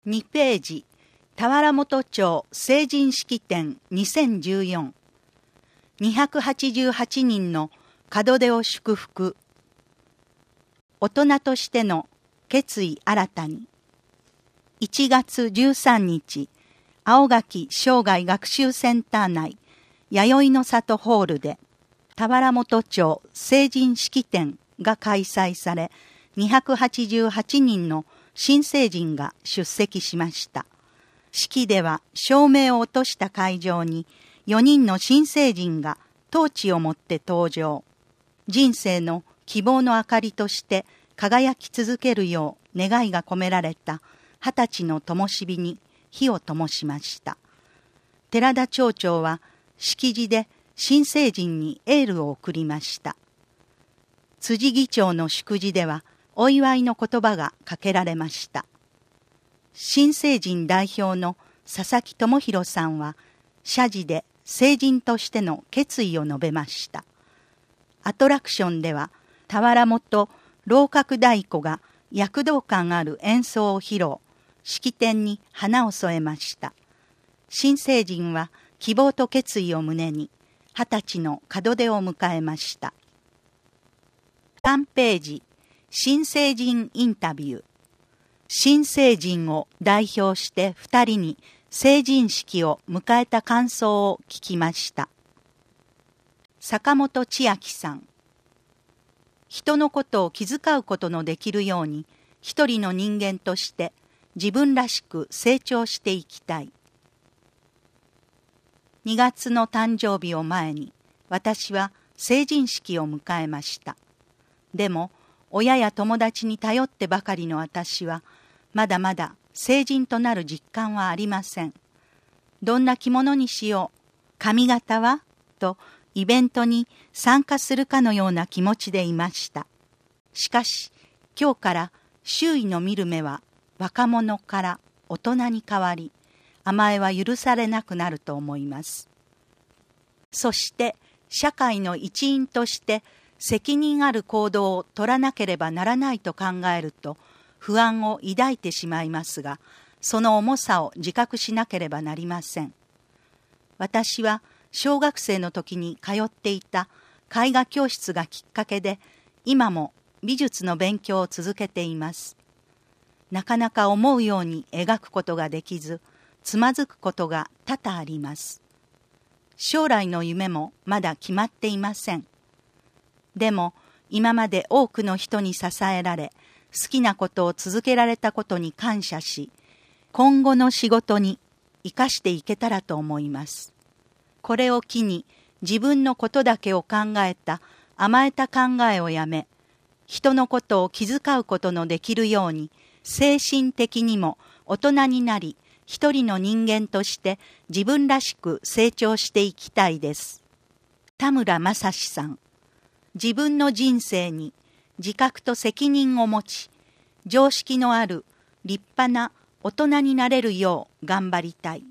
2ページ、田原本町成人式典2014。288人の門出を祝福。大人としての決意新たに。1月13日、青垣生涯学習センター内、弥生の里ホールで、田原本町成人式典が開催され、288人の新成人が出席しました。式では照明を落とした会場に4人の新成人がトーチを持って登場。人生の希望の明かりとして輝き続けるよう願いが込められた20歳の灯火に火を灯しました。寺田町長は式辞で新成人にエールを送りました。辻議長の祝辞ではお祝いの言葉がかけられました。新成人代表の佐々木智弘さんは謝辞で成人としての決意を述べました。アトラクションでは田原本楼閣太鼓が躍動感ある演奏を披露、式典に花を添えました。新成人は希望と決意を胸に20歳の門出を迎えました。3ページ、新成人インタビュー。新成人を代表して2人に成人式を迎えた感想を聞きました。坂本千秋さん。人のことを気遣うことのできるように、一人の人間として自分らしく成長していきたい。2月の誕生日を前に、私は成人式を迎えました。でも、親や友達に頼ってばかりの私は、まだまだ成人となる実感はありません。どんな着物にしよう、髪型はとイベントに参加するかのような気持ちでいました。しかし、今日から周囲の見る目は若者から大人に変わり、甘えは許されなくなると思います。そして、社会の一員として責任ある行動を取らなければならないと考えると不安を抱いてしまいますが、その重さを自覚しなければなりません。私は小学生の時に通っていた絵画教室がきっかけで、今も美術の勉強を続けています。なかなか思うように描くことができず、つまずくことが多々あります。将来の夢もまだ決まっていません。でも今まで多くの人に支えられ、好きなことを続けられたことに感謝し、今後の仕事に生かしていけたらと思います。これを機に自分のことだけを考えた甘えた考えをやめ、人のことを気遣うことのできるように、精神的にも大人になり、一人の人間として自分らしく成長していきたいです。田村正史さん。自分の人生に自覚と責任を持ち、常識のある立派な大人になれるよう頑張りたい。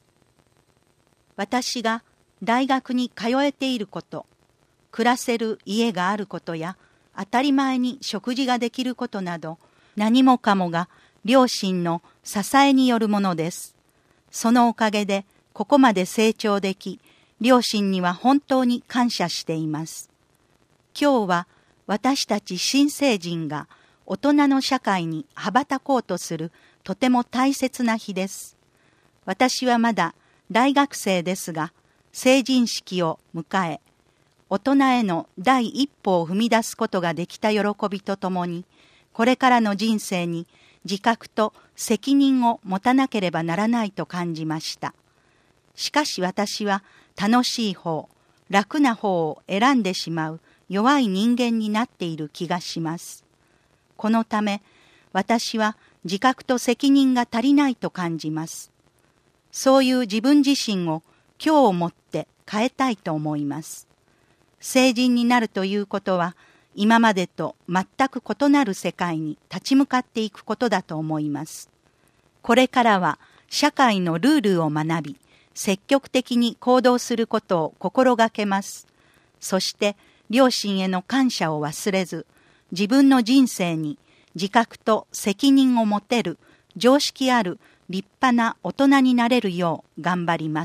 私が大学に通えていること、暮らせる家があることや、当たり前に食事ができることなど、何もかもが両親の支えによるものです。そのおかげでここまで成長でき、両親には本当に感謝しています。今日は私たち新成人が大人の社会に羽ばたこうとするとても大切な日です。私はまだ大学生ですが、成人式を迎え、大人への第一歩を踏み出すことができた喜びとともに、これからの人生に自覚と責任を持たなければならないと感じました。しかし私は楽しい方、楽な方を選んでしまう弱い人間になっている気がします。このため、私は自覚と責任が足りないと感じます。そういう自分自身を今日をもって変えたいと思います。成人になるということは、今までと全く異なる世界に立ち向かっていくことだと思います。これからは社会のルールを学び、積極的に行動することを心がけます。そして、両親への感謝を忘れず、自分の人生に自覚と責任を持てる常識ある立派な大人になれるよう頑張ります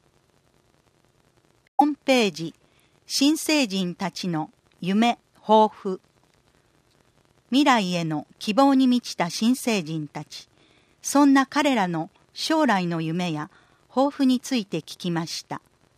。4ページ、新成人たちの夢、抱負。未来への希望に満ちた新成人たち、そんな彼らの将来の夢や抱負について聞きました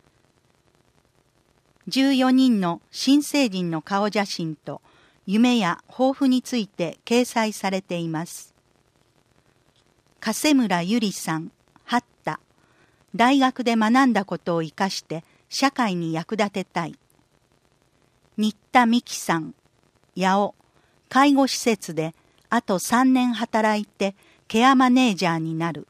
。14人の新成人の顔写真と夢や抱負について掲載されています。加村ゆりさん、8田。大学で学んだことを生かして社会に役立てたい。新田美希さん、八尾。介護施設であと3年働いてケアマネージャーになる。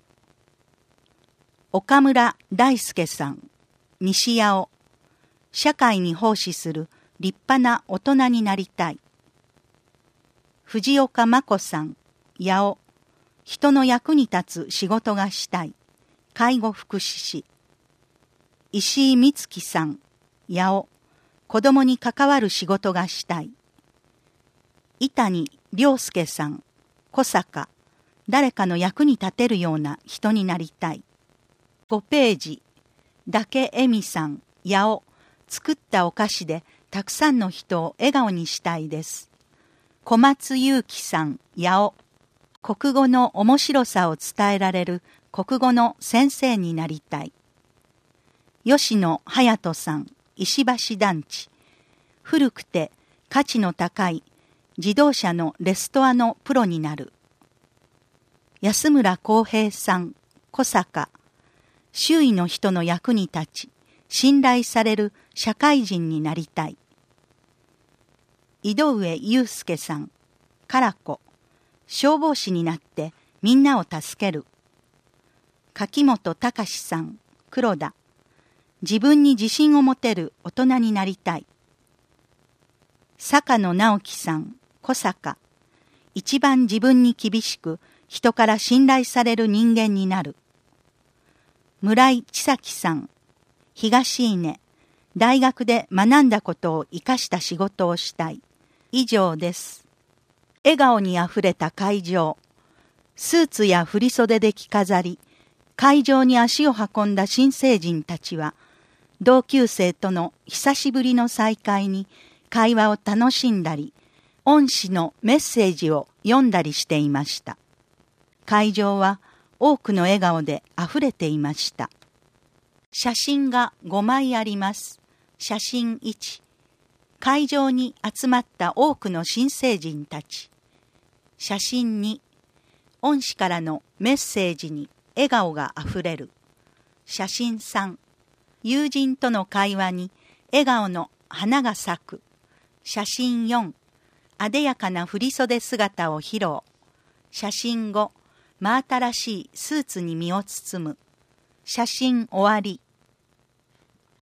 岡村大輔さん、西八尾。社会に奉仕する立派な大人になりたい。藤岡真子さん、八尾。人の役に立つ仕事がしたい。介護福祉士。石井美月さん、八尾。子供に関わる仕事がしたい。伊谷良介さん、小坂。誰かの役に立てるような人になりたい。5ページ。だけえみさん、八尾。作ったお菓子でたくさんの人を笑顔にしたいです。小松祐樹さん、八尾。国語の面白さを伝えられる国語の先生になりたい。吉野隼人さん、石橋団地。古くて価値の高い自動車のレストアのプロになる。安村光平さん、小坂。周囲の人の役に立ち、信頼される社会人になりたい。井上祐介さん、唐子。消防士になってみんなを助ける。柿本隆さん、黒田。自分に自信を持てる大人になりたい。坂野直樹さん、小坂。一番自分に厳しく人から信頼される人間になる。村井千咲さん、東稲。大学で学んだことを生かした仕事をしたい。以上です。笑顔にあふれた会場。スーツや振袖で着飾り、会場に足を運んだ新成人たちは、同級生との久しぶりの再会に会話を楽しんだり、恩師のメッセージを読んだりしていました。会場は多くの笑顔であふれていました。写真が5枚あります。写真1。会場に集まった多くの新成人たち。写真2。恩師からのメッセージに笑顔があふれる。写真3。友人との会話に笑顔の花が咲く。写真4。あでやかな振袖姿を披露。写真5。真新しいスーツに身を包む。写真終わり。